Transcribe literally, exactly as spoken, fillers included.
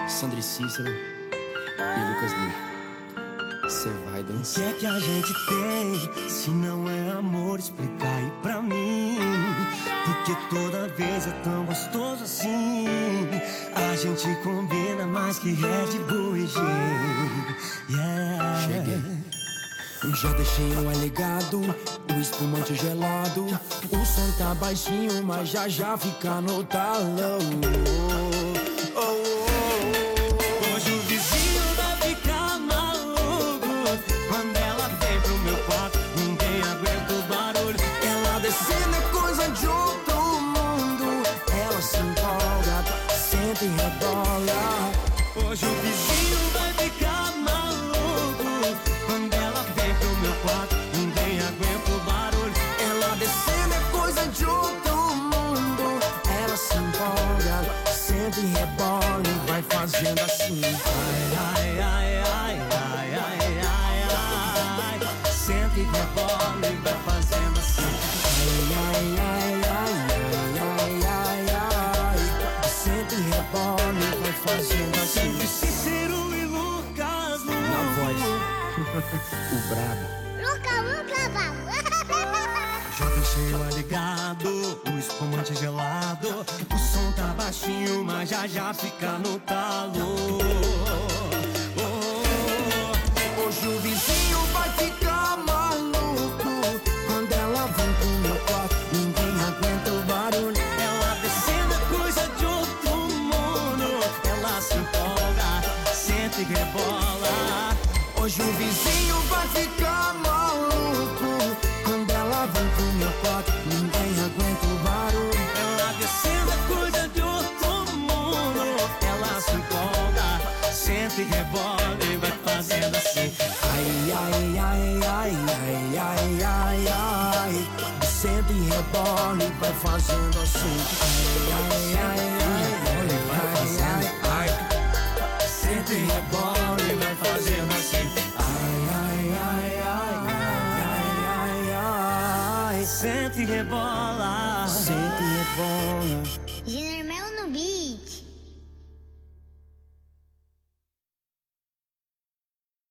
Sandri Cícero e Lucas Lee. Cê vai dançar. O que é que a gente tem? Se não é amor, explica aí pra mim. Porque toda vez é tão gostoso assim. A gente combina mais que Red Bull e gin. Yeah. Cheguei. Já deixei o ar ligado, o espumante gelado. O som tá baixinho, mas já já fica no talão. Oh, oh, oh. Hoje o vizinho vai ficar maluco quando ela vem pro meu quarto, ninguém aguenta o barulho. Ela descendo é coisa de outro mundo. Ela se empolga, senta e rebola. Hoje o vizinho vai ficar maluco quando ela vem pro meu quarto, ninguém aguenta o barulho. Ela descendo é coisa de outro mundo. Ela se empolga, senta e rebola e vai fazendo assim. Ai, ai, ai, ai, ai, ai, ai, ai. Senta e rebola e vai fazendo assim. Ai, ai, ai, ai, ai, ai, ai. Senta e rebola e vai fazendo assim. Sempre Cícero e Lucas Lee. Na voz, o brabo. Luca, Luca, vai. Já deixei o ar ligado, o espumante gelado. O som tá baixinho, mas já já fica no talo. Oh, Hoje o vizinho vai ficar maluco quando ela vem pro meu quarto, ninguém aguenta o barulho. ela descendo é coisa de outro mundo. Ela se empolga, senta e rebola. Hoje o vizinho vai ficar maluco quando ela vem pro meu quarto, ninguém aguenta o barulho. Ela descendo é coisa de outro mundo. Ela se empolga, senta e rebola e vai fazendo assim. Ai, ai, ai, ai, ai, ai, ai, ai. Senta e rebola e vai fazendo assim. Ai, ai, ai, ai, ai, ai, ai. Senta e rebola e vai fazendo assim. Ai, ai, ai, ai, ai, ai, ai. Senta e rebola. Senta e rebola. Júnior Mel no beat.